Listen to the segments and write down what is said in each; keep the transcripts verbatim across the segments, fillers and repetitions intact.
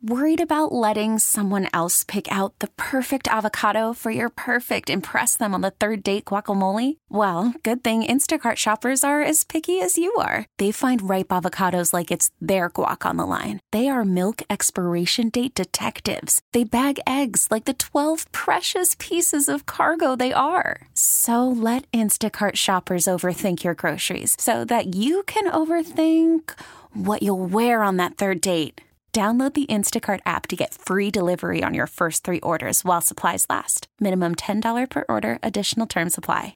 Worried about letting someone else pick out the perfect avocado for your perfect impress them on the third date guacamole? Well, good thing Instacart shoppers are as picky as you are. They find ripe avocados like it's their guac on the line. They are milk expiration date detectives. They bag eggs like the twelve precious pieces of cargo they are. So let Instacart shoppers overthink your groceries so that you can overthink what you'll wear on that third date. Download the Instacart app to get free delivery on your first three orders while supplies last. Minimum ten dollars per order. Additional terms apply.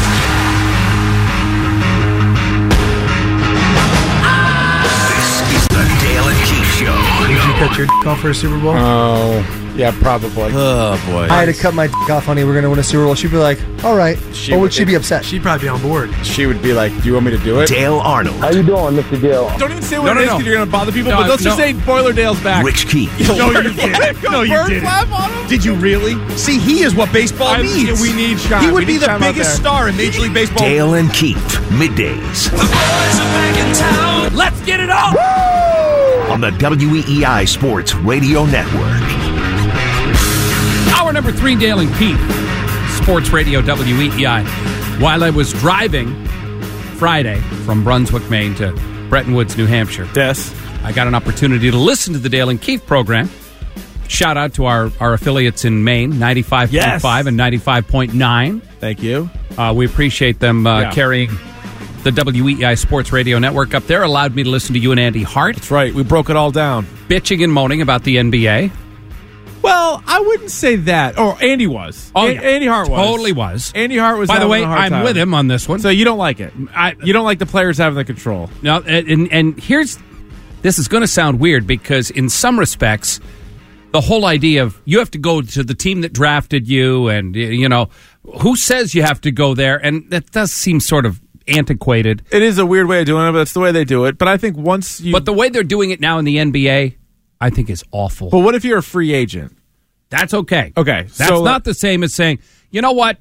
This is the Dale and Keith Show. Did you cut your d- off for a Super Bowl? Oh, yeah, probably. Oh, boy. I had to cut my d- off, honey. We're going to win a Super Bowl. She'd be like, all right. She or would would- she be upset? She'd probably be on board. She would be like, do you want me to do it? Dale Arnold. How you doing, Mister Dale? Don't even say what No, it no, is no. because you're going to bother people, No, but let's just no. say Boilerdale's back. Rich Keith. No, you didn't. No, you Bird didn't. clap on him? Did you really? See, he is what baseball I- needs. we need Sean. He would We be need the Sean out biggest there. star in Major League Baseball. Dale and Keith. Middays. The boys are back in town. Let's get it on. On the W E E I Sports Radio Network. Hour number three, Dale and Keith, Sports Radio W E E I. While I was driving Friday from Brunswick, Maine to Bretton Woods, New Hampshire, Yes. I got an opportunity to listen to the Dale and Keith program. Shout out to our, our affiliates in Maine, ninety-five point five Yes. and ninety-five point nine. Thank you. Uh, we appreciate them uh, Yeah. carrying the W E E I Sports Radio Network up there. Allowed me to listen to you and Andy Hart That's right. We broke it all down. bitching and moaning about the N B A. Well, I wouldn't say that. Oh, Andy was. Oh, A- yeah. Andy Hart was. Totally was. Andy Hart was By the having way, a hard I'm time. with him on this one. So you don't like it. I, You don't like the players having the control. No, and and here's this is going to sound weird because in some respects, the whole idea of you have to go to the team that drafted you, and you know who says you have to go there, and that does seem sort of antiquated. It is a weird way of doing it, but it's the way they do it. But I think once you. But the way they're doing it now in the N B A, I think is awful. But what if you're a free agent? That's okay. Okay, That's so- not the same as saying, you know what,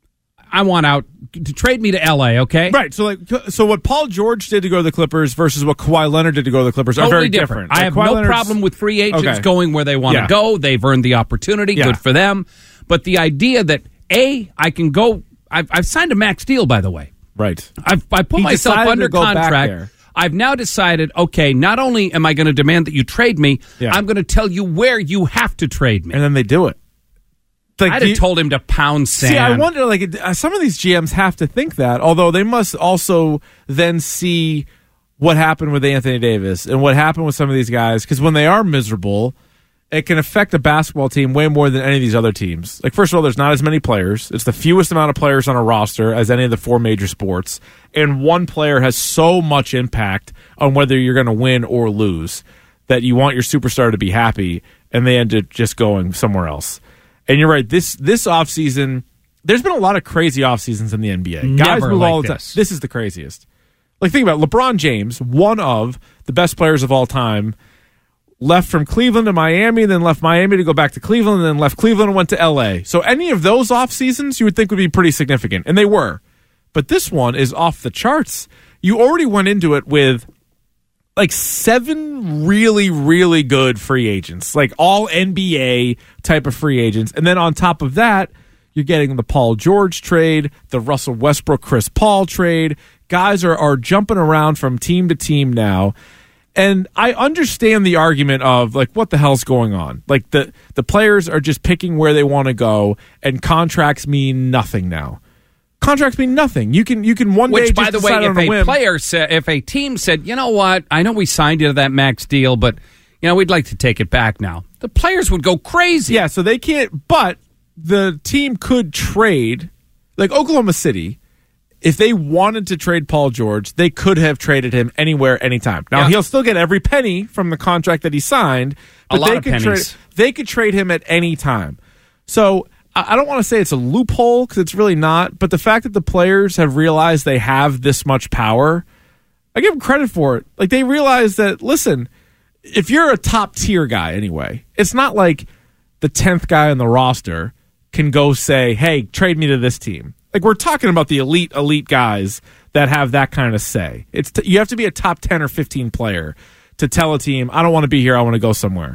I want out to trade me to L A. Okay, Right. So like, so what Paul George did to go to the Clippers versus what Kawhi Leonard did to go to the Clippers are Totally very different. different. I Like, have Kawhi no Leonard's- problem with free agents Okay. going where they want to Yeah. go. They've earned the opportunity. Yeah. Good for them. But the idea that A, I can go. I've, I've signed a max deal, by the way. Right. I've I put He myself decided under to go back contract. there. I've now decided. Okay, not only am I going to demand that you trade me, Yeah. I'm going to tell you where you have to trade me. And then they do it. Like, I'd do have you- told him to pound sand. See, I wonder, like, uh, some of these G Ms have to think that, although they must also then see what happened with Anthony Davis and what happened with some of these guys, because when they are miserable, it can affect a basketball team way more than any of these other teams. Like, first of all, there's not as many players. It's the fewest amount of players on a roster as any of the four major sports, and one player has so much impact on whether you're going to win or lose that you want your superstar to be happy, and they end up just going somewhere else. And you're right. This this offseason, there's been a lot of crazy off seasons in the N B A. Guys Never move like all the time. this. This is the craziest. Like, think about it. LeBron James, one of the best players of all time, left from Cleveland to Miami, then left Miami to go back to Cleveland, and then left Cleveland and went to L A. So any of those off seasons you would think would be pretty significant, and they were. But this one is off the charts. You already went into it with like seven really, really good free agents, like all N B A type of free agents. And then on top of that, you're getting the Paul George trade, the Russell Westbrook, Chris Paul trade. Guys are, are jumping around from team to team now. And I understand the argument of, like, what the hell's going on? Like, the, the players are just picking where they want to go, and contracts mean nothing now. Contracts mean nothing. You can you can one day Which, just by the way, decide if on a a whim. player said, if a team said, you know what, I know we signed you to that max deal, but you know we'd like to take it back now, the players would go crazy. Yeah, so they can't. But the team could trade, like Oklahoma City, if they wanted to trade Paul George, they could have traded him anywhere, anytime. Now, Yeah. he'll still get every penny from the contract that he signed, A but lot they of could pennies. trade. They could trade him at any time. So I I don't want to say it's a loophole because it's really not. But the fact that the players have realized they have this much power, I give them credit for it. Like, they realize that, listen, if you're a top tier guy anyway, it's not like the tenth guy on the roster can go say, hey, trade me to this team. Like, we're talking about the elite, elite guys that have that kind of say. It's t- you have to be a top ten or fifteen player to tell a team, I don't want to be here, I want to go somewhere.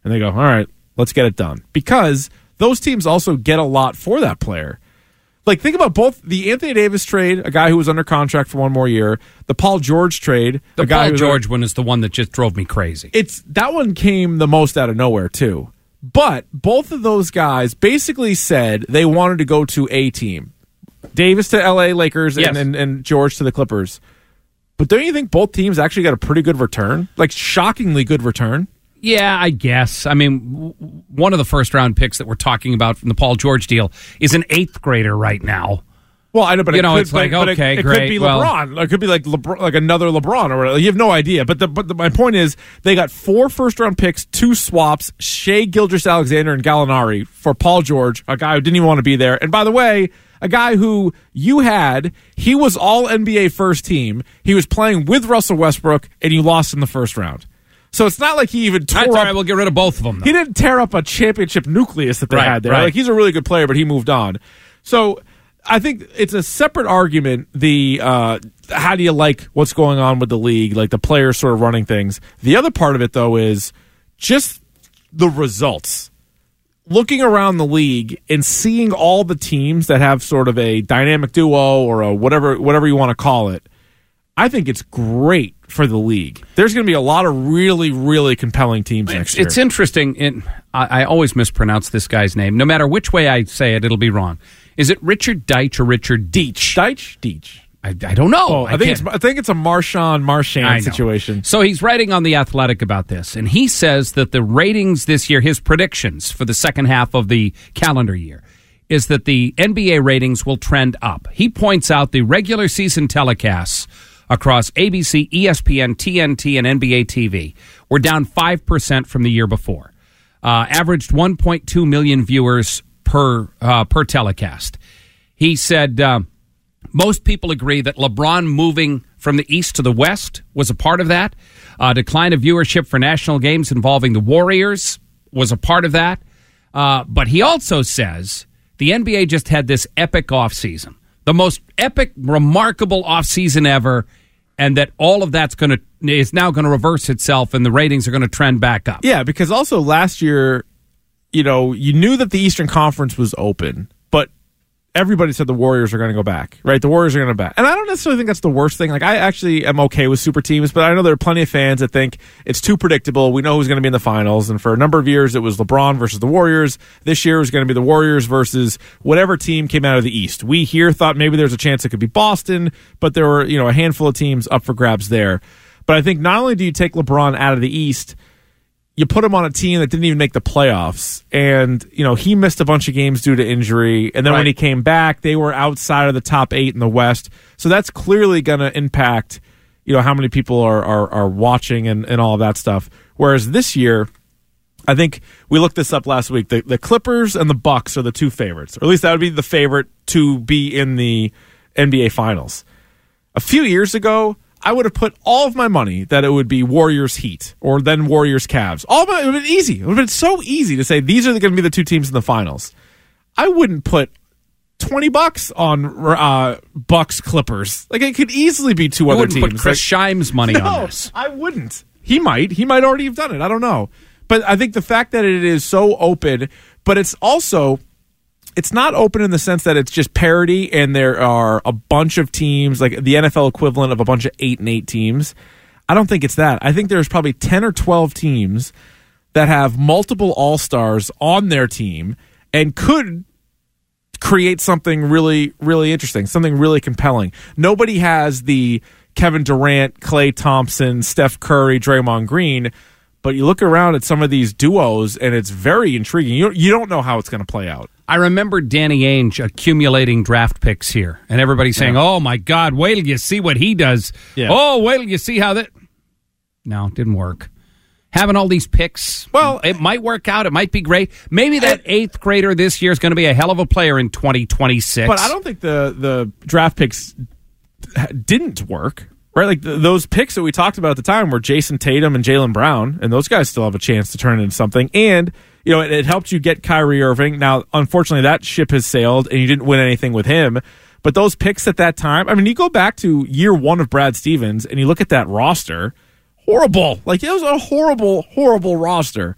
And they go, all right, let's get it done. Because those teams also get a lot for that player. Like, think about both the Anthony Davis trade, a guy who was under contract for one more year, the Paul George trade. The a guy Paul who was George under, one is the one that just drove me crazy. It's that one came the most out of nowhere, too. But both of those guys basically said they wanted to go to a team. Davis to L A Lakers Yes. and, and, and George to the Clippers. But don't you think both teams actually got a pretty good return? Like, shockingly good return? Yeah, I guess. I mean, w- one of the first-round picks that we're talking about from the Paul George deal is an eighth grader right now. Well, I know, but You it know, could, it's like, but it, okay, it great, could be well- LeBron. It could be like LeBron, like another LeBron or whatever. You have no idea. But the, but the, my point is, they got four first-round picks, two swaps, Shea Gilgeous-Alexander and Gallinari for Paul George, a guy who didn't even want to be there. And by the way, a guy who you had, he was all N B A first team. He was playing with Russell Westbrook, and you lost in the first round. So it's not like he even tore That's all up. right, we'll get rid of both of them, though. He didn't tear up a championship nucleus that they Right, had there. right. Like, he's a really good player, but he moved on. So I think it's a separate argument, the uh, how do you like what's going on with the league, like the players sort of running things. The other part of it, though, is just the results. Looking around the league and seeing all the teams that have sort of a dynamic duo or a whatever whatever you want to call it, I think it's great for the league. There's going to be a lot of really, really compelling teams next It's, year. it's interesting. In, I, I always mispronounce this guy's name. No matter which way I say it, it'll be wrong. Is it Richard Deitch or Richard Deitch? Deitch? Deitch. I, I don't know. Oh, I, think it's can't- I think it's a Marshawn I Marchand know. situation. So he's writing on The Athletic about this, and he says that the ratings this year, his predictions for the second half of the calendar year, is that the N B A ratings will trend up. He points out the regular season telecasts across A B C, E S P N, T N T, and N B A T V were down five percent from the year before. Uh, averaged one point two million viewers per uh, per telecast. He said um, most people agree that LeBron moving from the East to the West was a part of that. Uh, decline of viewership for national games involving the Warriors was a part of that. Uh, but he also says the N B A just had this epic offseason, the most epic, remarkable offseason ever, and that all of that's going to is now going to reverse itself, and the ratings are going to trend back up. Yeah, because also last year, you know, you knew that the Eastern Conference was open, but everybody said the Warriors are going to go back, right? The Warriors are going to back. And I don't necessarily think that's the worst thing. Like, I actually am okay with super teams, but I know there are plenty of fans that think it's too predictable. We know who's going to be in the finals. And for a number of years, it was LeBron versus the Warriors. This year is going to be the Warriors versus whatever team came out of the East. We here thought maybe there's a chance it could be Boston, but there were, you know, a handful of teams up for grabs there. But I think not only do you take LeBron out of the East, you put him on a team that didn't even make the playoffs. And, you know, he missed a bunch of games due to injury. And then Right. when he came back, they were outside of the top eight in the West. So that's clearly going to impact, you know, how many people are, are, are watching and, and all of that stuff. Whereas this year, I think we looked this up last week. The, the Clippers and the Bucks are the two favorites. Or at least that would be the favorite to be in the N B A Finals. A few years ago, I would have put all of my money that it would be Warriors Heat or then Warriors Cavs. All of it would have been easy. It would have been so easy to say these are going to be the two teams in the finals. I wouldn't put twenty bucks on uh, Bucks Clippers. Like, it could easily be two You other wouldn't teams. put Chris Shimes' money no, on this. I wouldn't. He might. He might already have done it. I don't know. But I think the fact that it is so open, but it's also, it's not open in the sense that it's just parity and there are a bunch of teams, like the N F L equivalent of a bunch of eight and eight teams. I don't think it's that. I think there's probably ten or twelve teams that have multiple all-stars on their team and could create something really, really interesting, something really compelling. Nobody has the Kevin Durant, Klay Thompson, Steph Curry, Draymond Green, but you look around at some of these duos and it's very intriguing. You, you don't know how it's going to play out. I remember Danny Ainge accumulating draft picks here, and everybody saying, oh, my God, wait till you see what he does. Yeah. Oh, wait till you see how that... No, it didn't work. Having all these picks, Well, it might work out. It might be great. Maybe that eighth grader this year is going to be a hell of a player in twenty twenty-six. But I don't think the, the draft picks didn't work, right? Like the, those picks that we talked about at the time were Jason Tatum and Jaylen Brown, and those guys still have a chance to turn into something. And, you know, it, it helped you get Kyrie Irving. Now, unfortunately, that ship has sailed, and you didn't win anything with him. But those picks at that time, I mean, you go back to year one of Brad Stevens, and you look at that roster, horrible. Like, it was a horrible, horrible roster.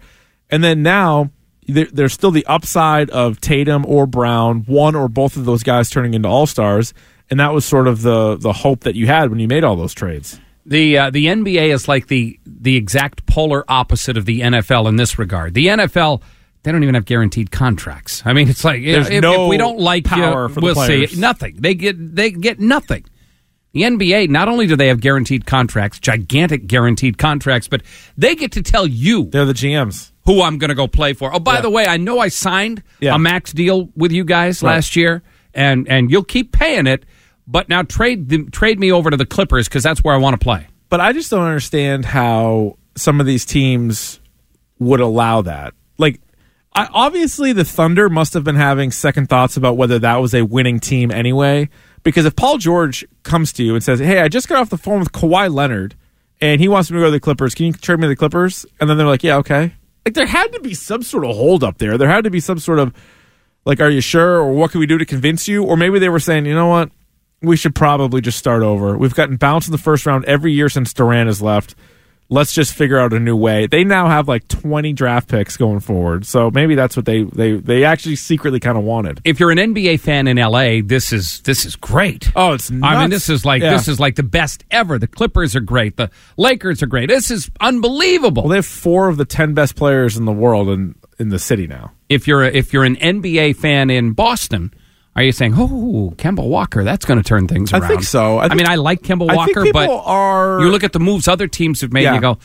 And then now there, there's still the upside of Tatum or Brown, one or both of those guys turning into all-stars, and that was sort of the the hope that you had when you made all those trades. The uh, the N B A is like the the exact polar opposite of the N F L in this regard. The N F L, they don't even have guaranteed contracts. I mean, it's like There's if, no if we don't like power you, for the we'll players. see nothing. They get they get nothing. The N B A, not only do they have guaranteed contracts, gigantic guaranteed contracts, but they get to tell you They're the G Ms. who I'm going to go play for. Oh, by Yeah. the way, I know I signed Yeah. a max deal with you guys Right. last year, and and you'll keep paying it, but now trade the, trade me over to the Clippers because that's where I want to play. But I just don't understand how some of these teams would allow that. Like, I, obviously the Thunder must have been having second thoughts about whether that was a winning team anyway. Because if Paul George comes to you and says, hey, I just got off the phone with Kawhi Leonard, and he wants me to go to the Clippers, can you trade me to the Clippers? And then they're like, yeah, okay. Like, there had to be some sort of hold up there. There had to be some sort of, like, are you sure? Or what can we do to convince you? Or maybe they were saying, you know what? We should probably just start over. We've gotten bounced in the first round every year since Durant has left. Let's just figure out a new way. They now have like twenty draft picks going forward. So maybe that's what they they, they actually secretly kind of wanted. If you're an N B A fan in L A, this is this is great. Oh, it's nuts. I mean, this is like Yeah. this is like the best ever. The Clippers are great. The Lakers are great. This is unbelievable. Well, they have four of the ten best players in the world in, in the city now. if you're a, if you're an N B A fan in Boston, are you saying, "Oh, Kemba Walker, that's going to turn things I around"? think so. I I, think- mean, I like Kemba I think Walker, people but are- you look at the moves other teams have made, Yeah. and you go,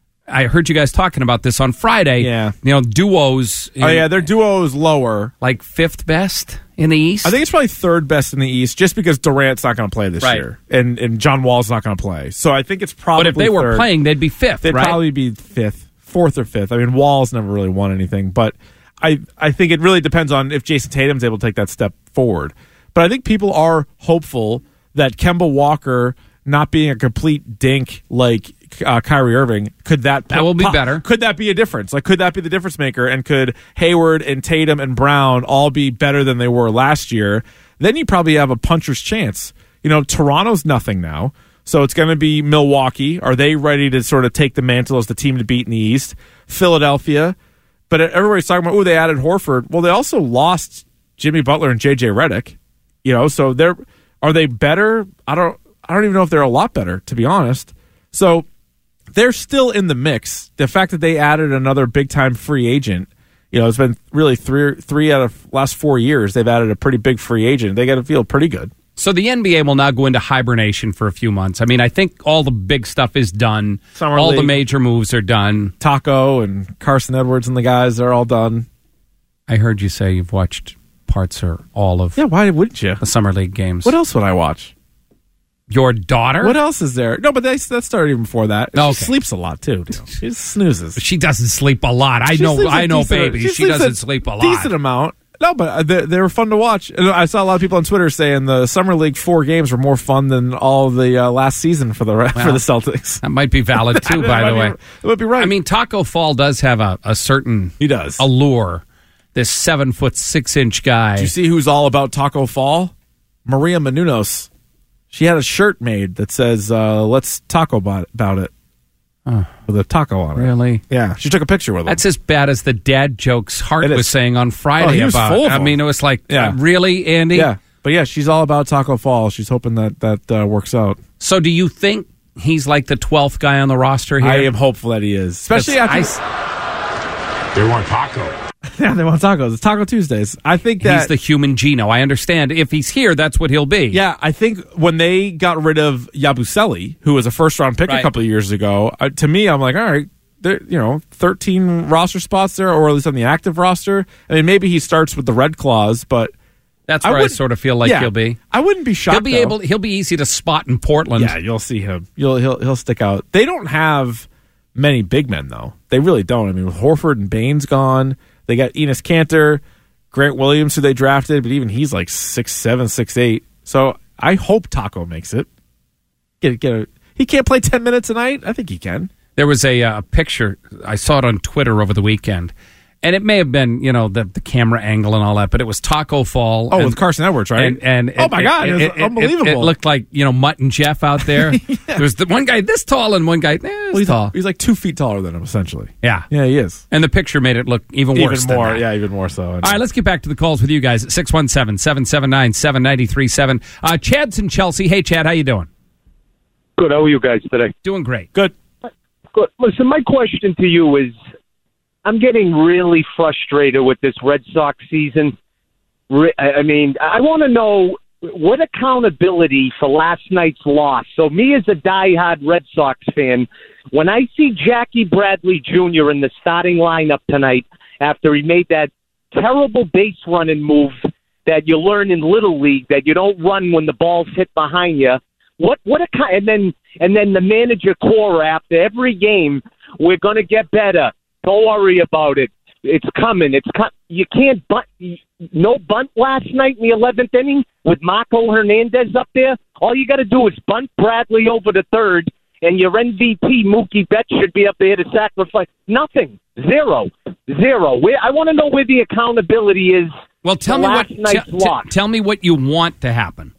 I heard you guys talking about this on Friday. Yeah. You know, duos. Oh, yeah, their duo is lower. like fifth best in the East. I think it's probably third best in the East just because Durant's not going to play this Right. year. And and John Wall's not going to play. So I think it's probably but if they were third. playing, they'd be fifth, They'd right? probably be fifth, fourth or fifth. I mean, Wall's never really won anything, but I I think it really depends on if Jason Tatum's able to take that step forward. But I think people are hopeful that Kemba Walker not being a complete dink like uh, Kyrie Irving, could that That will be pop- better. Could that be a difference? Like, could that be the difference maker? And could Hayward and Tatum and Brown all be better than they were last year? Then you probably have a puncher's chance. You know, Toronto's nothing now. So it's going to be Milwaukee. Are they ready to sort of take the mantle as the team to beat in the East? Philadelphia. But everybody's talking about, oh, they added Horford. Well, they also lost Jimmy Butler and J J Redick. You know, so they're are they better? I don't I don't even know if they're a lot better, to be honest. So they're still in the mix. The fact that they added another big time free agent, you know, it's been really three three out of last four years they've added a pretty big free agent. They got to feel pretty good. So the N B A will now go into hibernation for a few months. I mean, I think all the big stuff is done. Summer all the League. major moves are done. Taco and Carson Edwards and the guys, they're all done. I heard you say you've watched parts or all of Yeah, why wouldn't you? the Summer League games. What else would I watch? Your daughter? What else is there? No, but they, that started even before that. She Okay. sleeps a lot too. dude. She snoozes. She doesn't sleep a lot. I She know. sleeps a I know, decent- baby. She, sleeps doesn't sleep a lot. Decent amount. No, but uh, they, they were fun to watch. And I saw a lot of people on Twitter saying the summer league four games were more fun than all the uh, last season for the for Well, the Celtics. That might be valid too. By That the might way, be- that might be right. I mean, Taco Fall does have a, a certain he does. allure. This seven foot six inch guy. Do you see who's all about Taco Fall? Maria Menounos. She had a shirt made that says uh, "Let's taco about, about it" with a taco on it. Really? Yeah, she took a picture with him. That's as bad as the dad jokes Hart It was is. saying on Friday Oh, he was about. full of I them. mean, it was like, Yeah. uh, really, Andy? Yeah, but yeah, she's all about Taco Fall. She's hoping that that uh, works out. So, do you think he's like the twelfth guy on the roster here? I am hopeful that he is, especially That's- after. I- They want taco. Yeah, they want tacos. It's Taco Tuesdays. I think that he's the human Gino. I understand. If he's here, that's what he'll be. Yeah, I think when they got rid of Yabusele, who was a first round pick Right. a couple of years ago, uh, to me, I'm like, all right, there, you know, thirteen roster spots there, or at least on the active roster. I mean, maybe he starts with the Red Claws, but That's I where I, wouldn't- sable he'll like yeah, he'll be. I wouldn't be shocked. He'll be though. able. He'll be easy to spot in Portland. Yeah, you'll see him. You'll he'll he'll stick out. They don't have many big men though. They really don't. I mean, with Horford and Baines gone, they got Enes Kanter, Grant Williams, who they drafted, but even he's like six seven, six eight. So I hope Taco makes it. Get get a, he can't play ten minutes a night. I think he can. There was a uh, picture. I saw it on Twitter over the weekend, and it may have been, you know, the, the camera angle and all that, but it was Taco Fall. Oh, and, with Carson Edwards, right? And, and oh, it, my God. It, it, it was unbelievable. It, it looked like, you know, Mutt and Jeff out there. yeah. There was the one guy this tall and one guy this well, he's, tall. He's like two feet taller than him, essentially. Yeah. Yeah, he is. And the picture made it look even worse Even more, than that. yeah, even more so. All right, let's get back to the calls with you guys at six one seven, seven seven nine, seven nine three seven. Uh, Chad's in Chelsea. Hey, Chad, how you doing? Good. How are you guys today? Doing great. Good. Good. Listen, my question to you is, I'm getting really frustrated with this Red Sox season. I mean, I want to know what accountability for last night's loss. So me as a diehard Red Sox fan, when I see Jackie Bradley Junior in the starting lineup tonight after he made that terrible base running move that you learn in Little League, that you don't run when the ball's hit behind you, what what a and then and then the manager core after every game, we're going to get better. Don't worry about it. It's coming. It's com- you can't bunt. No bunt last night in the eleventh inning with Marco Hernandez up there. All you got to do is bunt Bradley over to third, and your M V P Mookie Betts should be up there to sacrifice. Nothing. Zero. Zero. Where, I want to know where the accountability is. Well, tell for me last what. night's T- loss. t- tell me what you want to happen.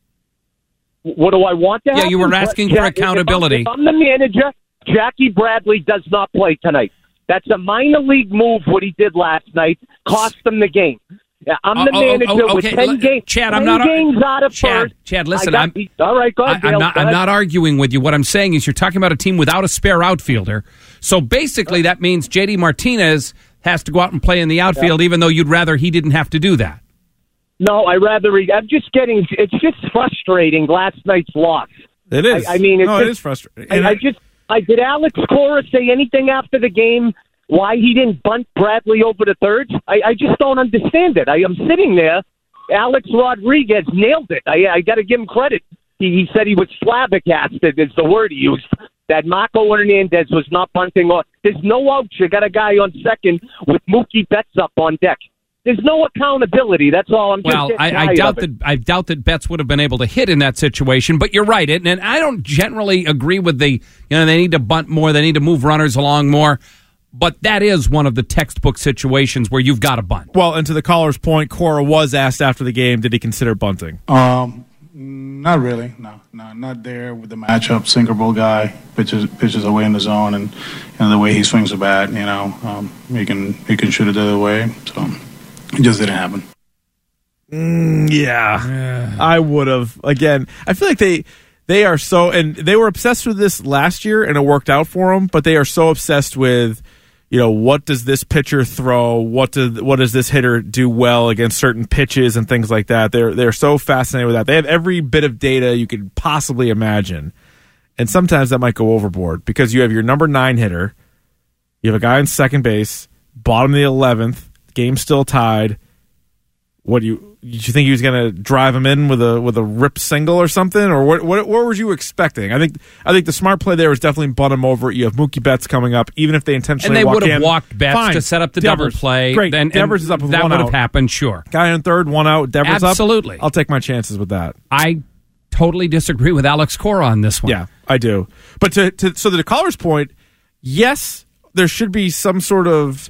What do I want to Yeah, happen? you were asking Jack, for accountability. If I'm, if I'm the manager, Jackie Bradley does not play tonight. That's a minor league move, what he did last night. Cost them the game. I'm the Oh, oh, manager oh, okay. with ten L- games. Chad, ten I'm not games out of Chad, first. Chad, listen, got, I'm all right. Go ahead, I, I'm Dale, not. go I'm ahead. not arguing with you. What I'm saying is, you're talking about a team without a spare outfielder. So basically, that means J D Martinez has to go out and play in the outfield, yeah. even though you'd rather he didn't have to do that. No, I rather. I'm just getting. It's just frustrating. Last night's loss. It is. I, I mean, it's no, just, it is frustrating. I, And I, I- I just. I did Alex Cora say anything after the game? Why he didn't bunt Bradley over to third? I, I just don't understand it. I am sitting there. Alex Rodriguez nailed it. I, I got to give him credit. He, he said he was flabbergasted, is the word he used, that Marco Hernandez was not bunting on. There's no outs. You got a guy on second with Mookie Betts up on deck. There's no accountability. That's all. I'm just Well, getting I, I tired doubt of it. that I doubt that Betts would have been able to hit in that situation. But you're right, and, and I don't generally agree with the you know they need to bunt more, they need to move runners along more. But that is one of the textbook situations where you've got to bunt. well, and to the caller's point, Cora was asked after the game, did he consider bunting? Um, not really. No, no, not there with the matchup. Sinker Bowl guy pitches pitches away in the zone, and you know, the way he swings the bat, you know, um, he can he can shoot it the other way. So it just didn't happen. Mm, yeah, I would have. Again, I feel like they they are so, and they were obsessed with this last year, and it worked out for them. But they are so obsessed with, you know, what does this pitcher throw? What does what does this hitter do well against certain pitches and things like that? They're they're so fascinated with that. They have every bit of data you could possibly imagine, and sometimes that might go overboard because you have your number nine hitter, you have a guy in second base, bottom of the eleventh, game still tied. What do you? Did you think he was going to drive him in with a with a rip single or something, or what? What, what were you expecting? I think I think the smart play there was definitely bunt him over. You have Mookie Betts coming up, even if they intentionally And they walk would have in. walked Betts Fine. to set up the Devers. double play. Great, Then, Devers is up with that one would out. have happened, sure. Guy in third, one out. Devers up. Absolutely. I'll take my chances with that. I totally disagree with Alex Cora on this one. Yeah, I do. But to, to so to the caller's point, yes, there should be some sort of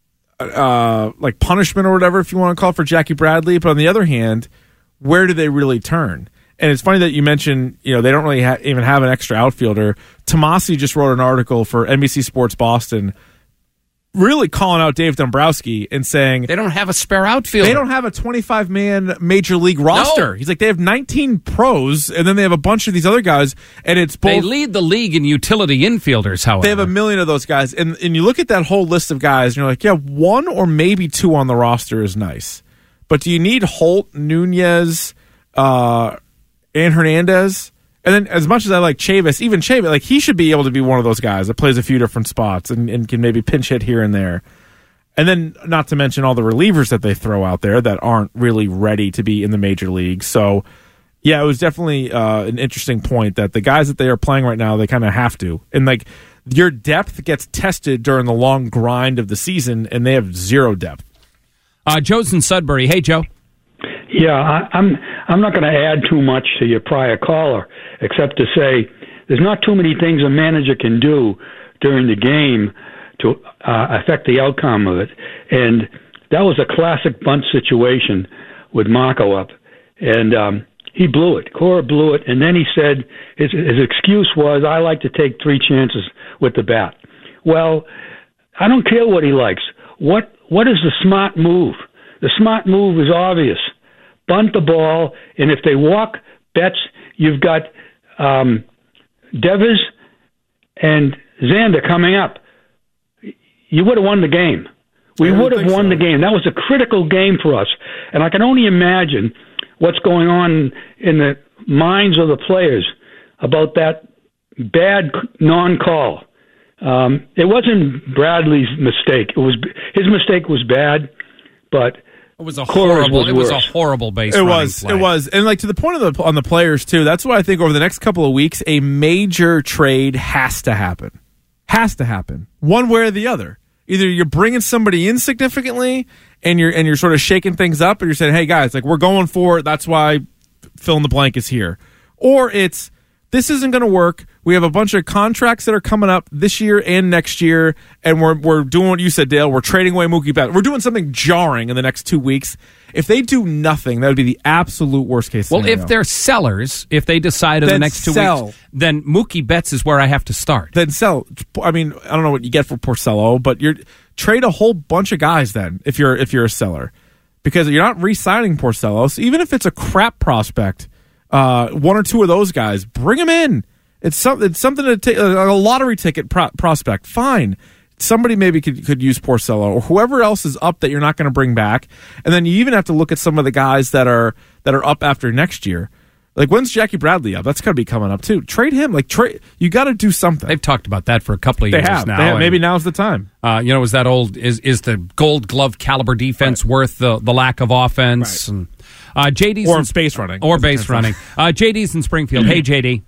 uh, like punishment or whatever, if you want to call it, for Jackie Bradley. But on the other hand, where do they really turn? And it's funny that you mentioned, you know, they don't really ha- even have an extra outfielder. Tomasi just wrote an article for N B C Sports Boston really calling out Dave Dombrowski and saying They don't have a spare outfielder. they don't have a twenty-five man major league roster. No. He's like, they have nineteen pros, and then they have a bunch of these other guys, and it's both. They lead the league in utility infielders, however. They have a million of those guys, and and you look at that whole list of guys, and you're like, yeah, one or maybe two on the roster is nice, but do you need Holt, Nunez, uh, and Hernandez? And then, as much as I like Chavis, even Chavis, like he should be able to be one of those guys that plays a few different spots and, and can maybe pinch hit here and there. And then, not to mention all the relievers that they throw out there that aren't really ready to be in the major league. So, yeah, it was definitely uh, an interesting point that the guys that they are playing right now, they kind of have to. And like your depth gets tested during the long grind of the season, and they have zero depth. Uh, Joe's in Sudbury. Hey, Joe. Yeah, I, I'm I'm not going to add too much to your prior caller, except to say there's not too many things a manager can do during the game to uh, affect the outcome of it. And that was a classic bunt situation with Marco up. And um, he blew it. Cora blew it. And then he said his, his excuse was, I like to take three chances with the bat. Well, I don't care what he likes. What What is the smart move? The smart move is obvious. Bunt the ball, and if they walk Betts, you've got um, Devers and Xander coming up. You would have won the game. We would have won so. the game. That was a critical game for us. And I can only imagine what's going on in the minds of the players about that bad non-call. Um, it wasn't Bradley's mistake. It was his mistake was bad, but it was a horrible. Was it was a horrible base. It was. Play. It was, and like to the point of the on the players too. That's why I think over the next couple of weeks, a major trade has to happen. Has to happen one way or the other. Either you're bringing somebody in significantly, and you're and you're sort of shaking things up, and you're saying, "Hey guys, like we're going for it. That's why fill in the blank is here," or it's this isn't going to work. We have a bunch of contracts that are coming up this year and next year, and we're we're doing what you said, Dale. We're trading away Mookie Betts. We're doing something jarring in the next two weeks. If they do nothing, that would be the absolute worst case scenario. Well, if they're sellers, if they decide in then the next two sell. weeks, then Mookie Betts is where I have to start. Then sell. I mean, I don't know what you get for Porcello, but you're trade a whole bunch of guys then if you're if you're a seller, because you're not re-signing Porcello. So even if it's a crap prospect, uh, one or two of those guys, bring them in. It's something. It's something to take a lottery ticket pro- prospect. Fine, somebody maybe could could use Porcello or whoever else is up that you're not going to bring back. And then you even have to look at some of the guys that are that are up after next year. Like when's Jackie Bradley up? That's got to be coming up too. Trade him. Like trade. You got to do something. They've talked about that for a couple of they years have. now. They have. And, maybe now's the time. Uh, you know, is that old? Is is the Gold Glove caliber defense right. worth the the lack of offense? Right. And uh, J D's or in, base running or base running. Uh, J D's in Springfield. Hey, J D.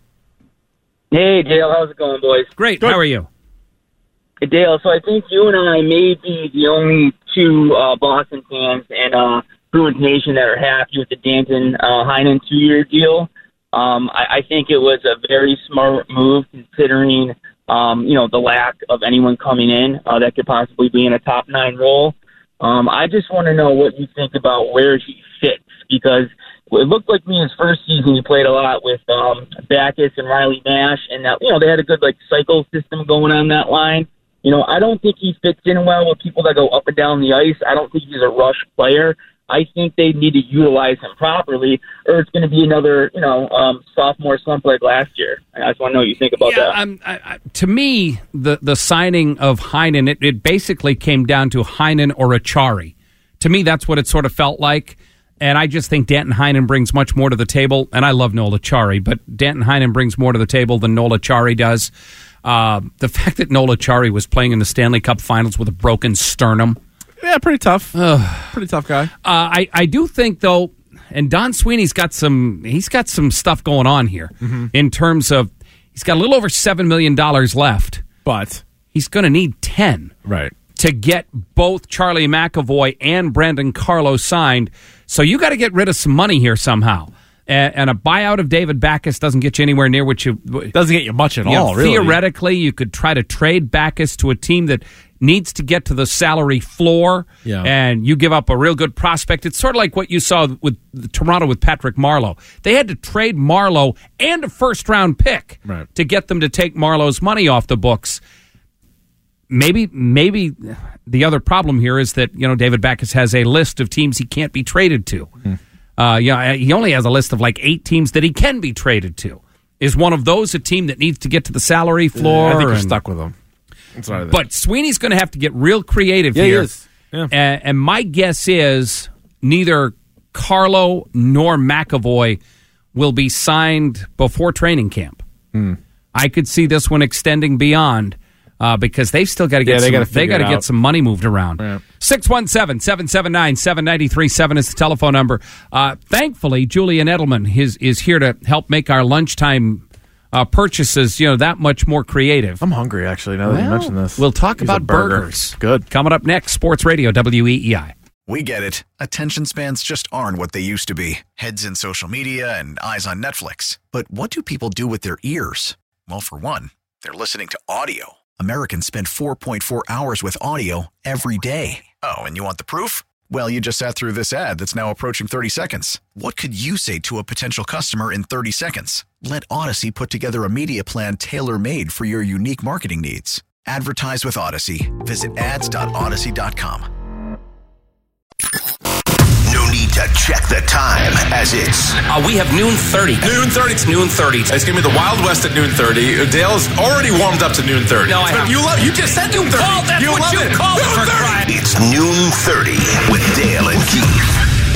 Hey, Dale. How's it going, boys? Great. Good. How are you? Hey, Dale, so I think you and I may be the only two uh, Boston fans and uh, Bruins Nation that are happy with the Danton uh, Heinen two-year deal. Um, I, I think it was a very smart move considering, um, you know, the lack of anyone coming in uh, that could possibly be in a top nine role. Um, I just want to know what you think about where he fits, because it looked like me his first season he played a lot with um, Backus and Riley Nash, and that, you know, they had a good like cycle system going on that line. You know, I don't think he fits in well with people that go up and down the ice. I don't think he's a rush player. I think they need to utilize him properly, or it's going to be another, you know, um, sophomore slump like last year. I just want to know what you think about yeah, that. Um, I, I, to me, the the signing of Heinen, it, it basically came down to Heinen or Achari. To me, that's what it sort of felt like. And I just think Danton Heinen brings much more to the table. And I love Noel Achari, but Danton Heinen brings more to the table than Noel Achari does. Uh, the fact that Noel Achari was playing in the Stanley Cup Finals with a broken sternum. Yeah, pretty tough. Pretty tough guy. Uh, I, I do think, though, and Don Sweeney's got some he's got some stuff going on here mm-hmm. in terms of he's got a little over seven million dollars left. But he's going to need ten. Right. To get both Charlie McAvoy and Brandon Carlo signed. So you got to get rid of some money here somehow. And, and a buyout of David Backus doesn't get you anywhere near what you... Doesn't get you much at you all, know, really. Theoretically, you could try to trade Backus to a team that needs to get to the salary floor, yeah. and you give up a real good prospect. It's sort of like what you saw with Toronto with Patrick Marleau. They had to trade Marleau and a first-round pick right. to get them to take Marleau's money off the books. Maybe maybe the other problem here is that, you know, David Backus has a list of teams he can't be traded to. Mm. Uh, yeah, he only has a list of like eight teams that he can be traded to. Is one of those a team that needs to get to the salary floor? Yeah, I think you're and, stuck with them. That's what I think. But Sweeney's going to have to get real creative yeah, here. He is. Yeah. And, and my guess is neither Carlo nor McAvoy will be signed before training camp. Mm. I could see this one extending beyond. Uh, because they've still got to get yeah, they some, gotta they got to it get out. some money moved around. Yeah. six one seven, seven seven nine, seven nine three seven is the telephone number. Uh, thankfully, Julian Edelman is, is here to help make our lunchtime uh, purchases, you know, that much more creative. I'm hungry, actually, now that well, you mention this. We'll talk Use about a burger. burgers. Good. Coming up next, Sports Radio, W E E I. We get it. Attention spans just aren't what they used to be. Heads in social media and eyes on Netflix. But what do people do with their ears? Well, for one, they're listening to audio. Americans spend four point four hours with audio every day. Oh, and you want the proof? Well, you just sat through this ad that's now approaching thirty seconds. What could you say to a potential customer in thirty seconds? Let Odyssey put together a media plan tailor-made for your unique marketing needs. Advertise with Odyssey. Visit ads dot odyssey dot com. No need to check the time, as it's Uh, we have noon thirty. Noon thirty. It's noon thirty. It's going to be the Wild West at noon thirty. Dale's already warmed up to noon thirty. No, I haven't. You love. You just said noon thirty. Called, that's you what love you it. called it noon for thirty. crying. it's noon thirty with Dale and Keith.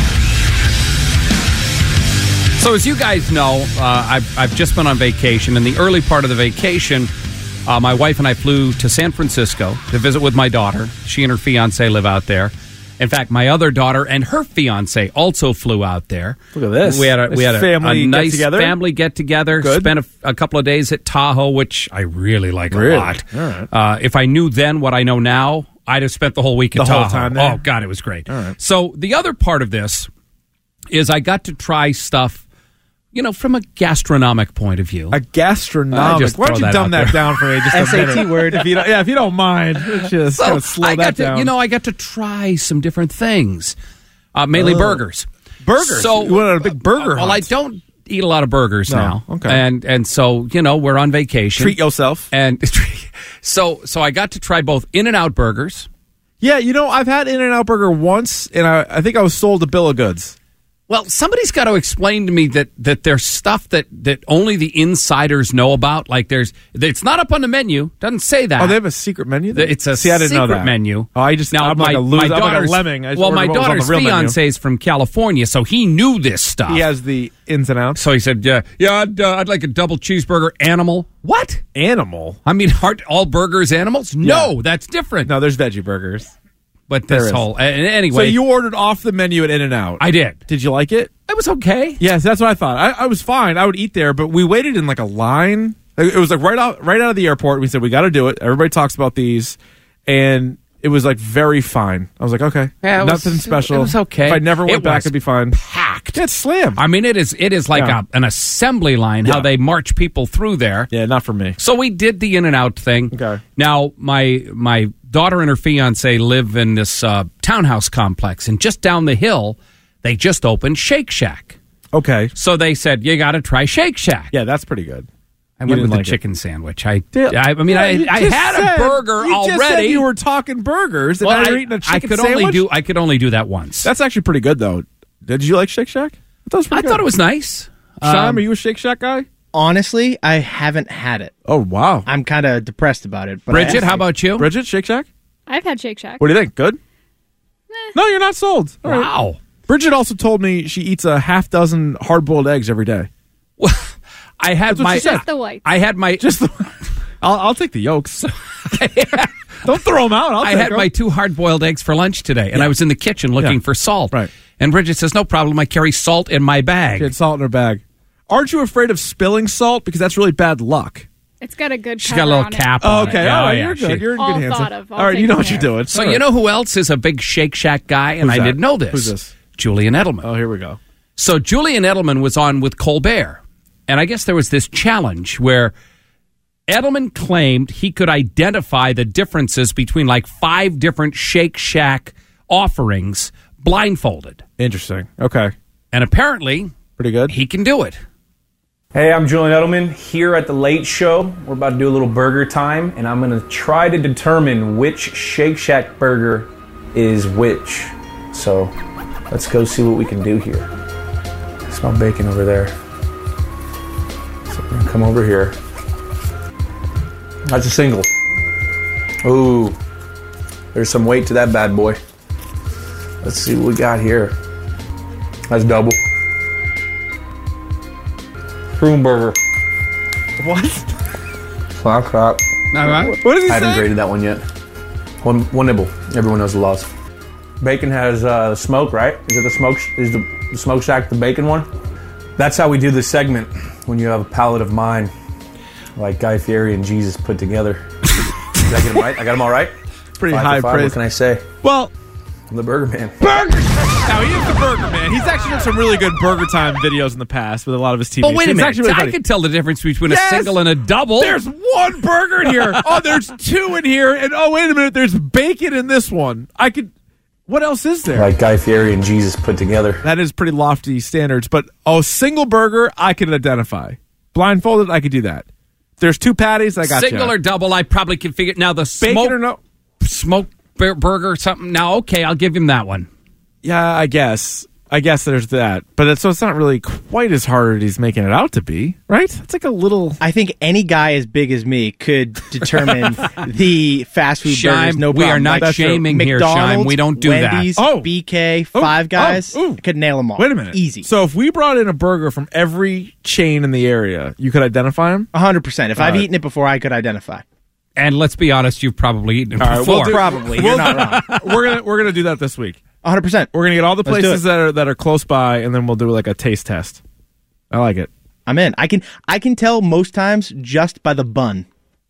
So as you guys know, uh, I've, I've just been on vacation. In the early part of the vacation, uh, my wife and I flew to San Francisco to visit with my daughter. She and her fiancé live out there. In fact, my other daughter and her fiancé also flew out there. Look at this. We had a, Nice we had a, family a nice get-together? family get-together. Good. Spent a, a couple of days at Tahoe, which I really like Really? a lot. All right. Uh, if I knew then what I know now, I'd have spent the whole week at The whole Tahoe. time there? Oh, God, it was great. All right. So the other part of this is I got to try stuff, you know, from a gastronomic point of view. A gastronomic. I just Why don't throw you that dumb out that there. down for me? Just a S A T minute. word. If you don't, yeah, if you don't mind, just So kind of slow I that got to, down. you know, I got to try some different things, uh, mainly Oh. burgers. Burgers? So You went on a big burger uh, Well, I hunt. don't eat a lot of burgers No. now. Okay. and and so you know we're on vacation. Treat yourself. And so so I got to try both In-N-Out burgers. Yeah, you know, I've had In-N-Out Burger once, and I, I think I was sold a bill of goods. Well, somebody's got to explain to me that, that there's stuff that, that only the insiders know about. Like there's, it's not up on the menu. Doesn't say that. Oh, they have a secret menu? there? It's a See, I didn't secret know that. menu. Oh, I just now I'm my like a loser. my I'm like a daughter's lemming. I just well, my ordered what was on daughter's the real menu. fiance is from California, so he knew this stuff. He has the ins and outs. So he said, "Yeah, yeah, I'd, uh, I'd like a double cheeseburger, animal." What? Animal? I mean, aren't all burgers animals? No, that's different. No, there's veggie burgers. But There this is. whole uh, anyway, So you ordered off the menu at In-N-Out. I did. Did you like it? It was okay. Yes, that's what I thought. I, I was fine. I would eat there, but we waited in like a line. It was like right out, right out of the airport. We said we got to do it. Everybody talks about these, and it was like very fine. I was like, okay, Yeah, it was- nothing special. it was okay. If I never went It back, was it'd be fine. Packed. Yeah, it's slim. I mean, it is. It is like Yeah. a, an assembly line. How Yeah. they march people through there. Yeah, not for me. So we did the In-N-Out thing. Okay. Now my my daughter and her fiance live in this uh, townhouse complex, and just down the hill, they just opened Shake Shack. Okay. So they said you got to try Shake Shack. Yeah, that's pretty good. I You went didn't with the like it. chicken sandwich. I, Dale, I, I mean, yeah, I, you I just had said- a burger you just already. said you were talking burgers, and Well, now you're I, eating a I chicken could sandwich. only do. I could only do that once. That's actually pretty good, though. Did you like Shake Shack? I thought it was, pretty I good. thought it was nice. Shime, Um, are you a Shake Shack guy? Honestly, I haven't had it. Oh, wow. I'm kind of depressed about it. But Bridget, I, how about you? Bridget, Shake Shack? I've had Shake Shack. What do you think? Good? No, you're not sold. All right. Wow. Bridget also told me she eats a half dozen hard-boiled eggs every day. I had That's what my. she said. Just the white. I had my. Just the, I'll, I'll take the yolks. Don't throw them out. I'll I take had them. my two hard-boiled eggs for lunch today, and Yeah. I was in the kitchen looking Yeah. for salt. Right. And Bridget says, "No problem. I carry salt in my bag." She had salt in her bag. Aren't you afraid of spilling salt? Because that's really bad luck. It's got a good She's cover got a little on cap Oh, on okay. it. All right. yeah, You're good. she- You're in All good hands. thought of. All All right. You know taken what you're care of. doing. So All you right. know who else is a big Shake Shack guy, and Who's I that? didn't know this. Who's this? Julian Edelman. Oh, here we go. So Julian Edelman was on with Colbert, and I guess there was this challenge where Edelman claimed he could identify the differences between like five different Shake Shack offerings blindfolded. Interesting. Okay. And apparently, Pretty good. he can do it. Hey, I'm Julian Edelman here at The Late Show. We're about to do a little burger time, and I'm going to try to determine which Shake Shack burger is which. So let's go see what we can do here. I smell bacon over there. So we're going to come over here. That's a single. Ooh, there's some weight to that bad boy. Let's see what we got here. That's double. Prune burger. What? Clap, clap. All right. What did he I haven't say? graded that one yet. One, one nibble. Everyone knows the laws. Bacon has uh, smoke, right? Is it the smoke? Is the, the smoke shack the bacon one? That's how we do this segment. When you have a palate of mine, like Guy Fieri and Jesus put together. Did I get them right? I got them all right. Pretty Five to high five, praise. What can I say? Well, I'm the Burger Man. Burger! Now, he is the Burger Man. He's actually done some really good Burger Time videos in the past with a lot of his T V. But wait a It's minute. actually really I funny. can tell the difference between Yes! a single and a double. There's one burger in here. Oh, there's two in here. And oh, wait a minute. There's bacon in this one. I could. What else is there? Like Guy Fieri and Jesus put together. That is pretty lofty standards. But a single burger, I could identify. Blindfolded, I could do that. If there's two patties, I got you. Single or double, I probably can figure. Now the Bacon smoke, or no? smoke bur- burger or something. Now, okay, I'll give him that one. Yeah, I guess. I guess there's that. But it's, so it's not really quite as hard as he's making it out to be, right? It's like a little... I think any guy as big as me could determine the fast food Shime, burgers. No we problem. are not Like, shaming here, McDonald's, Shime. We don't do that. Wendy's, Oh. B K, Oh. Five Guys. Oh. Ooh. I could nail them all. Wait a minute. Easy. So if we brought in a burger from every chain in the area, you could identify him? one hundred percent. If All I've right. eaten it before, I could identify. And let's be honest, you've probably eaten it All right, before. we'll do- Probably. we'll You're not do- wrong. We're gonna we're gonna do that this week. one hundred percent. We're gonna get all the Let's do places it. that are that are close by, and then we'll do like a taste test. I like it. I'm in. I can I can tell most times just by the bun.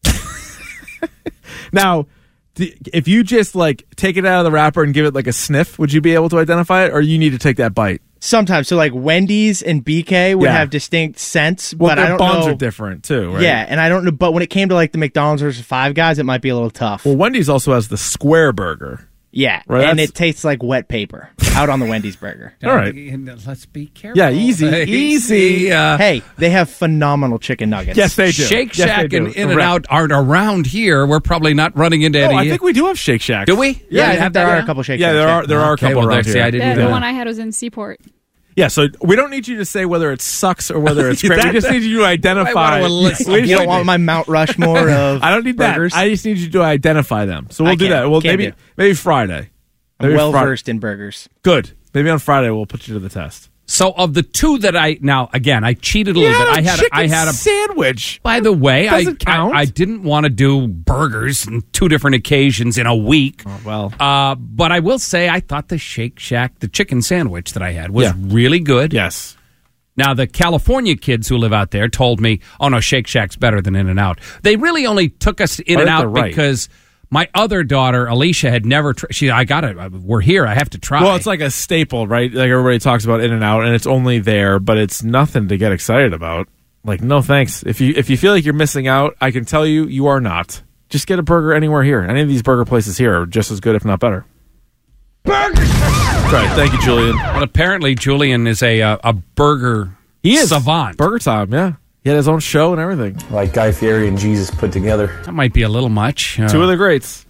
Now, d- if you just like take it out of the wrapper and give it like a sniff, would you be able to identify it, or you need to take that bite? Sometimes. So like Wendy's and B K would Yeah. have distinct scents, Well, but I their don't buns know. are different too, right? Yeah, and I don't know. But when it came to like the McDonald's versus Five Guys, it might be a little tough. Well, Wendy's also has the square burger. Yeah, Right, and that's- it tastes like wet paper out on the Wendy's burger. All right. Let's be careful. Yeah, easy, easy. Uh, Hey, they have phenomenal chicken nuggets. Yes, they do. Shake Yes, Shack they do. and In and Correct. Out aren't around here. We're probably not running into Oh, any. I think we do have Shake Shacks. Do we? Yeah, Yeah, I have think there that, are yeah? a couple Shake Yeah, Shacks. there are there are a Okay, couple well, around there- see, here. I didn't The, even the know. one I had was in Seaport. Yeah, so we don't need you to say whether it sucks or whether it's great. That- we just need you to identify. I wanna listen. We You just- don't want my Mount Rushmore of I don't need burgers? that. I just need you to identify them. So we'll I do can't. that. Well, Can't maybe do. maybe Friday. I'm Maybe well Friday. versed in burgers. Good. Maybe on Friday we'll put you to the test. So of the two that I now again I cheated a little bit. I had a, I had a sandwich. By the way, I, Doesn't count. I I didn't want to do burgers on two different occasions in a week. Oh, well, Uh, but I will say I thought the Shake Shack, the chicken sandwich that I had, was Yeah. really good. yes. Now, the California kids who live out there told me, oh, no, Shake Shack's better than In-N-Out. They really only took us to I think In-N-Out they're right. because my other daughter, Alicia, had never tried. She, I got it. We're here. I have to try. Well, it's like a staple, right? Like everybody talks about In and Out, and it's only there, but it's nothing to get excited about. Like, no thanks. If you if you feel like you're missing out, I can tell you, you are not. Just get a burger anywhere here. Any of these burger places here are just as good, if not better. Burgers. That's right. Thank you, Julian. Well, apparently, Julian is a uh, a burger He is savant. Burger Time. Yeah, he had his own show and everything. Like Guy Fieri and Jesus put together. That might be a little much. Uh, Two of the greats.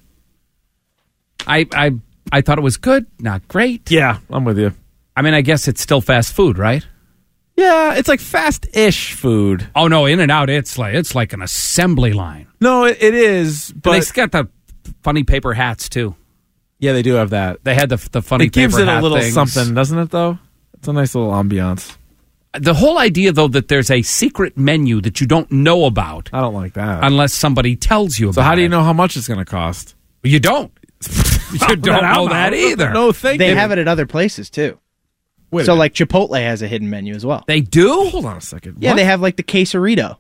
I, I, I thought it was good, not great. Yeah, I'm with you. I mean, I guess it's still fast food, right? Yeah, it's like fast-ish food. Oh no, In-N-Out, it's like it's like an assembly line. No, it, it is, But but they got the funny paper hats too. yeah, they do have that. They had the the funny It gives paper it a hat little things. something, doesn't it? Though it's a nice little ambiance. The whole idea, though, that there's a secret menu that you don't know about I don't like that. unless somebody tells you about So how do you it. know how much it's going to cost? You don't. You don't know that either. No, thank They you. have it at other places too. Wait a so minute. like Chipotle has a hidden menu as well. They do? Hold on a second. Yeah, What? they have like the quesarito.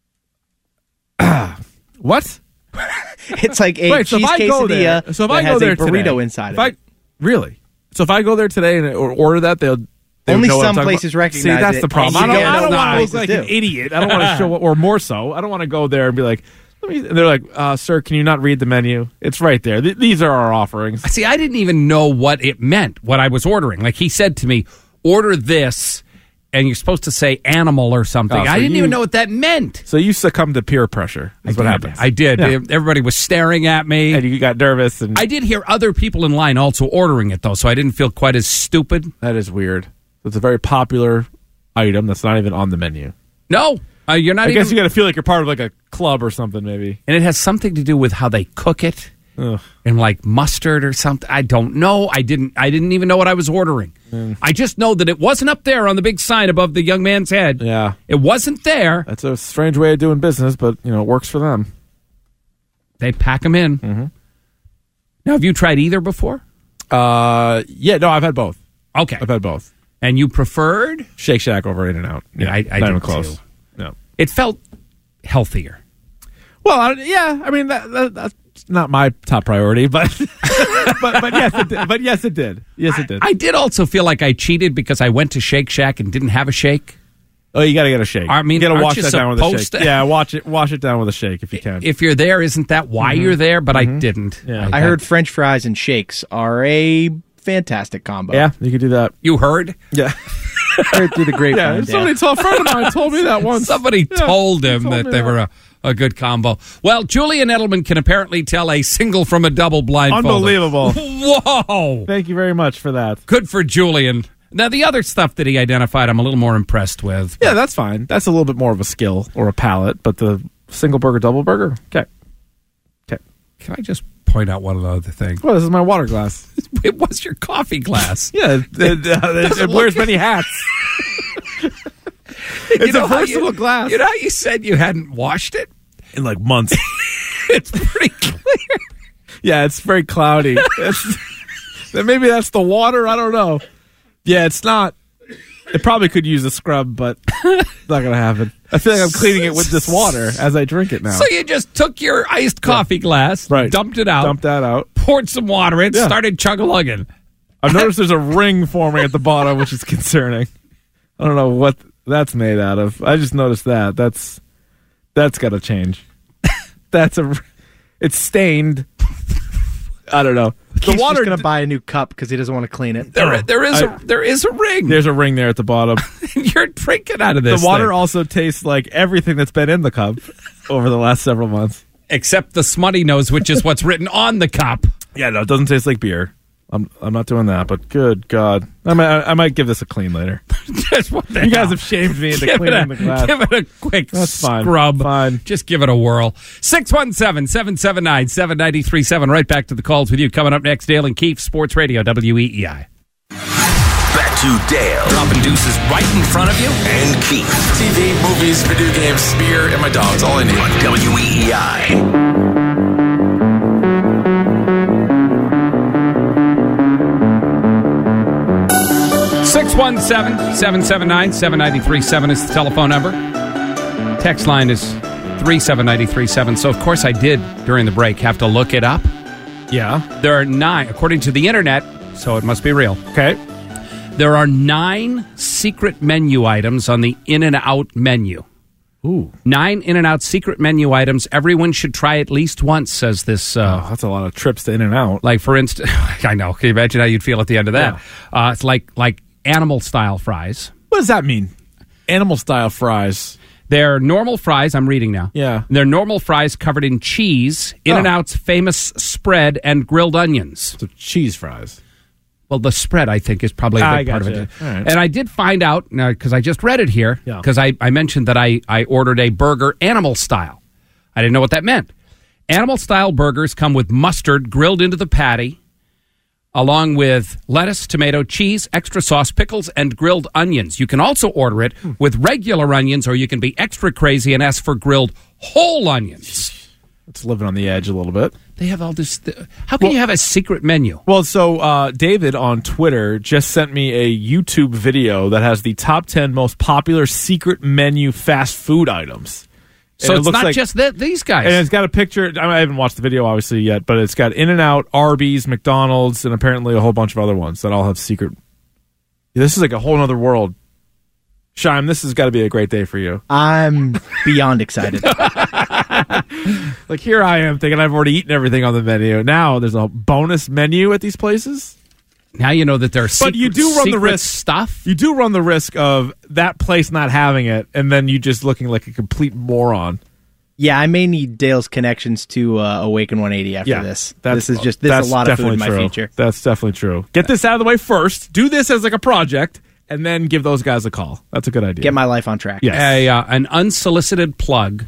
What? It's like a Wait, so cheese if I go quesadilla there, so if that I go has there a burrito today, inside if of I, it. Really? So if I go there today and or order that, they'll they Only know what I'm some talking places about? recognize See, that's it, the problem. and I you don't, don't I don't know want to what look like places an do. idiot. I don't want to show, or more so, I don't want to go there and be like, Let me, they're like, uh, sir, can you not read the menu? It's right there. Th- these are our offerings. See, I didn't even know what it meant, what I was ordering. Like he said to me, order this, and you're supposed to say animal or something. Oh, so I didn't you- even know what that meant. So you succumb to peer pressure. That's I what did. happens. I did. Yeah. Everybody was staring at me. And you got nervous. And I did hear other people in line also ordering it, though, so I didn't feel quite as stupid. that is weird. It's a very popular item that's not even on the menu. No, uh, you're not I even. guess you got to feel like you're part of like a club or something, maybe. And it has something to do with how they cook it, Ugh. and like mustard or something. I don't know. I didn't. I didn't even know what I was ordering. Mm. I just know that it wasn't up there on the big sign above the young man's head. Yeah, It wasn't there. that's a strange way of doing business, but you know, it works for them. They pack them in. Mm-hmm. Now, have you tried either before? Uh, yeah, no, I've had both. Okay, I've had both. and you preferred? Shake Shack over In and Out. Yeah, I- I not even did close. too. No. It felt healthier. Well, I, yeah, I mean that, that, that It's not my top priority, but but, but yes, it did. But yes, it did. Yes, it did. I did also feel like I cheated because I went to Shake Shack and didn't have a shake. Oh, you got to get a shake. I mean, you got to aren't wash you that down with a supposed shake. to- Yeah, watch it. Wash it down with a shake if you can. If you're there, isn't that why Mhm. you're there? But Mhm. I didn't. Yeah. I heard French fries and shakes are a fantastic combo. Yeah, you could do that. You heard? Yeah. Heard through the grapevine. Yeah, somebody told a friend of mine told me that once. Somebody Yeah, told him told that me they that. were a, a good combo. Well, Julian Edelman can apparently tell a single from a double blindfolded. Unbelievable. Whoa. Thank you very much for that. Good for Julian. Now, the other stuff that he identified, I'm a little more impressed with. Yeah, that's fine. That's a little bit more of a skill or a palate, but the single burger, double burger, okay. Okay. Can I just point out one other thing? Well, this is my water glass. It was your coffee glass. Yeah, it, it, uh, it, it wears many hats. It's know a how versatile you- glass. You know how you said you hadn't washed it? In like months. It's pretty clear. Yeah, it's very cloudy. It's, then maybe that's the water. I don't know. Yeah, it's not. It probably could use a scrub, but it's not going to happen. I feel like I'm cleaning it with this water as I drink it now. So you just took your iced coffee glass, Right. dumped it out, Dump that out. poured some water in, Yeah. started chug-a-lugging. I've noticed there's a ring forming at the bottom, which is concerning. I don't know what that's made out of. I just noticed that. That's that's got to change. That's a. It's stained. I don't know. The Keith's water. just going to buy a new cup because he doesn't want to clean it. There, there is I- a there is a ring. There's a ring there at the bottom. You're drinking out of this. The water thing. also tastes like everything that's been in the cup over the last several months. Except the smutty nose, which is what's written on the cup. Yeah, no, it doesn't taste like beer. I'm I'm not doing that, but good God, I might I might give this a clean later. Just what the You hell? guys have shamed me into Give it, cleaning a, the glass. give it a quick That's fine. scrub. Fine. Just give it a whirl. six one seven, seven seven nine, seven nine three seven. Right back to the calls with you. Coming up next, Dale and Keefe, Sports Radio, W E E I. Back to Dale Dropping deuces right in front of you. and Keith T V, movies, video games, beer, and my dogs. All I need. on W E E I. six one seven, seven seven nine, seven nine three seven is the telephone number. Text line is three seven nine three seven. So, of course, I did, during the break, have to look it up. Yeah. There are nine, according to the internet, so it must be real. Okay. There are nine secret menu items on the In-N-Out menu. Ooh. Nine In-N-Out secret menu items. Everyone should try at least once, says this. Uh, Oh, that's a lot of trips to In and Out. Like, for instance, I know. Can you imagine how you'd feel at the end of that? Uh, it's like like animal-style fries. What does that mean? Animal style fries. They're normal fries. I'm reading now. Yeah. They're normal fries covered in cheese, In-N-Out's famous spread, and grilled onions. So cheese fries. Well, the spread, I think, is probably a I big part of gotcha. it. All right. And I did find out, because I just read it here, Yeah. because I, I mentioned that I, I ordered a burger animal style. I didn't know what that meant. Animal style burgers come with mustard grilled into the patty, along with lettuce, tomato, cheese, extra sauce, pickles, and grilled onions. You can also order it Hmm. with regular onions, or you can be extra crazy and ask for grilled whole onions. It's living on the edge a little bit. They have all this. Th- How can you have a secret menu? Well, so uh, David on Twitter just sent me a YouTube video that has the top ten most popular secret menu fast food items. So And it it's looks not like- just th- these guys. And it's got a picture. I, mean, I haven't watched the video obviously yet, but it's got In-N-Out, Arby's, McDonald's, and apparently a whole bunch of other ones that all have secret. This is like a whole other world. Shime, this has got to be a great day for you. I'm beyond excited. Like here I am thinking I've already eaten everything on the menu. Now there's a bonus menu at these places. Now you know that there's But you do run the risk stuff. You do run the risk of that place not having it, and then you just looking like a complete moron. Yeah, I may need Dale's connections to uh, Awaken one eighty after this. This is just this that's is a lot of food definitely in my true. future. That's definitely true. Get this out of the way first. Do this as like a project, and then give those guys a call. That's a good idea. Get my life on track. Yes. A, uh, an unsolicited plug,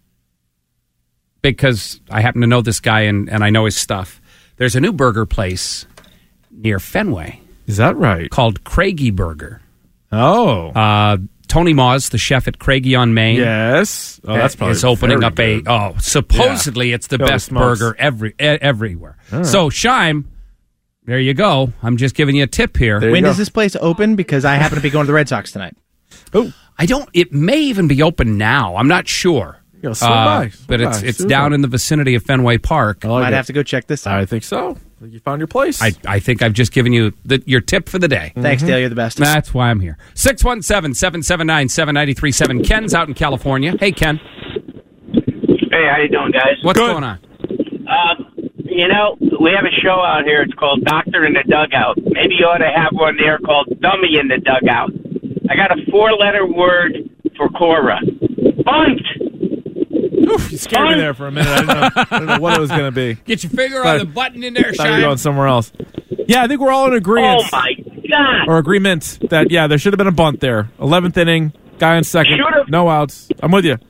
because I happen to know this guy and, and I know his stuff. There's a new burger place near Fenway. Is that right? Called Craigie Burger. Oh. Uh, Tony Moss, the chef at Craigie on Main. Yes. Oh, that's probably is opening very up good. a. Oh, supposedly Yeah. it's the Holy best smokes. burger every e- everywhere. All right. So Shime, there you go. I'm just giving you a tip here. When does this place open? Because I happen to be going to the Red Sox tonight. Oh, I don't. It may even be open now. I'm not sure. You Yeah, swing Uh, by. Swing but by. it's it's Super. down in the vicinity of Fenway Park. I like Might it. have to go check this out. I think so. I think you found your place. I, I think I've just given you the, your tip for the day. Thanks, Dale. You're the best. That's why I'm here. six one seven, seven seven nine, seven nine three seven. Ken's out in California. Hey, Ken. Hey, how you doing, guys? What's going on? Um, you know, we have a show out here. It's called Doctor in the Dugout. Maybe you ought to have one there called Dummy in the Dugout. I got a four-letter word for Cora. Bunt! Oof, you scared me there for a minute. I didn't know, I didn't know what it was going to be. Get your finger on the button in there, Thought you were Shine. going somewhere else. Yeah, I think we're all in agreement. Oh, my God! Or agreement that, yeah, there should have been a bunt there. eleventh inning, guy in second, Should've- no outs. I'm with you.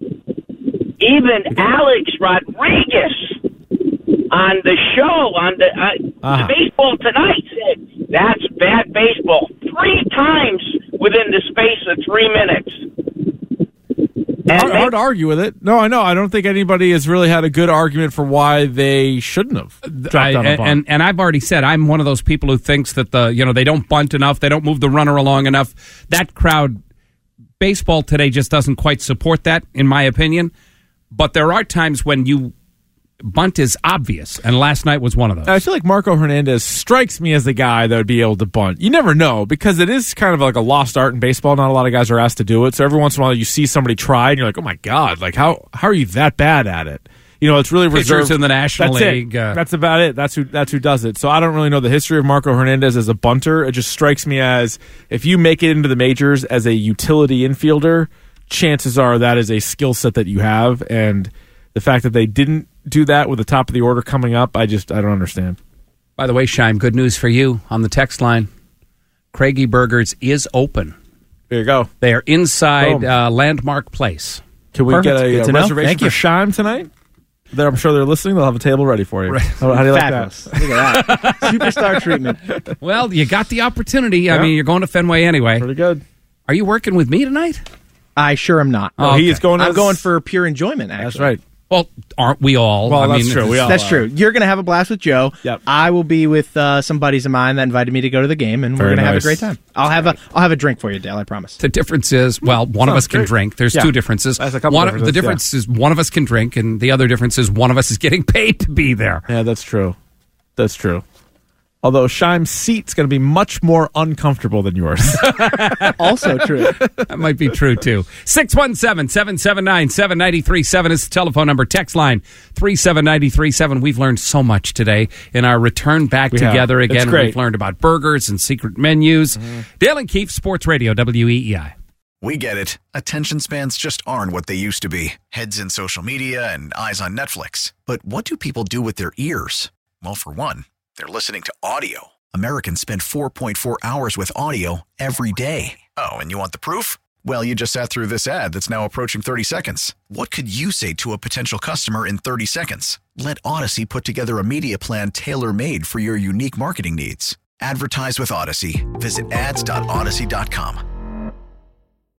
Even Alex Rodriguez on the show, on the, uh, Uh-huh. the Baseball Tonight, said, that's bad baseball. Three times within the space of three minutes. And Hard, hard to argue with it. No, I know. I don't think anybody has really had a good argument for why they shouldn't have dropped I, on a bunt. and and I've already said I'm one of those people who thinks that the you know they don't bunt enough, they don't move the runner along enough. That crowd, baseball today just doesn't quite support that, in my opinion. But there are times when you bunt is obvious, and last night was one of those. I feel like Marco Hernandez strikes me as the guy that would be able to bunt. You never know, because it is kind of like a lost art in baseball. Not a lot of guys are asked to do it. So every once in a while you see somebody try, and you're like, oh my God, like how how are you that bad at it? You know, it's really Pitchers reserved. in the National That's League. It. Uh, that's about it. That's who that's who does it. So I don't really know the history of Marco Hernandez as a bunter. It just strikes me as if you make it into the majors as a utility infielder, chances are that is a skill set that you have, and the fact that they didn't do that with the top of the order coming up, I just I don't understand. By the way, Shime, good news for you on the text line. Craigie Burgers is open. There you go. They are inside Boom. uh, Landmark Place. Can we Perfect. get a, Good a to know. reservation Thank for you. Shime tonight? They're, I'm sure they're listening. They'll have a table ready for you. Right. How, how do you like Fabulous. that? Look at that. Superstar treatment. Well, you got the opportunity. I Yeah. mean, you're going to Fenway anyway. Pretty good. Are you working with me tonight? I sure am not. Oh, he is going. I'm as- going for pure enjoyment, actually. That's right. Well, aren't we all? Well, I that's mean, true. We all That's are. true. You're going to have a blast with Joe. Yep. I will be with uh, some buddies of mine that invited me to go to the game, and Very we're going to have a nice. great time. I'll have a I'll have a drink for you, Dale. I promise. The difference is, well, one of Sounds us can great. drink. There's Yeah. two differences. That's a couple one, The differences, difference is one of us can drink, and the other difference is one of us is getting paid to be there. Yeah, that's true. That's true. Although Shime's seat's going to be much more uncomfortable than yours. Also true. That might be true, too. six one seven, seven seven nine, seven nine three seven is the telephone number. Text line three seven nine three seven. We've learned so much today in our return back We have. together It's again. great. We've learned about burgers and secret menus. Mm-hmm. Dale and Keefe, Sports Radio, W E E I. We get it. Attention spans just aren't what they used to be. Heads in social media and eyes on Netflix. But what do people do with their ears? Well, for one, they're listening to audio. Americans spend four point four hours with audio every day. Oh, and you want the proof? Well, you just sat through this ad that's now approaching thirty seconds. What could you say to a potential customer in thirty seconds? Let Odyssey put together a media plan tailor-made for your unique marketing needs. Advertise with Odyssey. Visit ads dot odyssey dot com.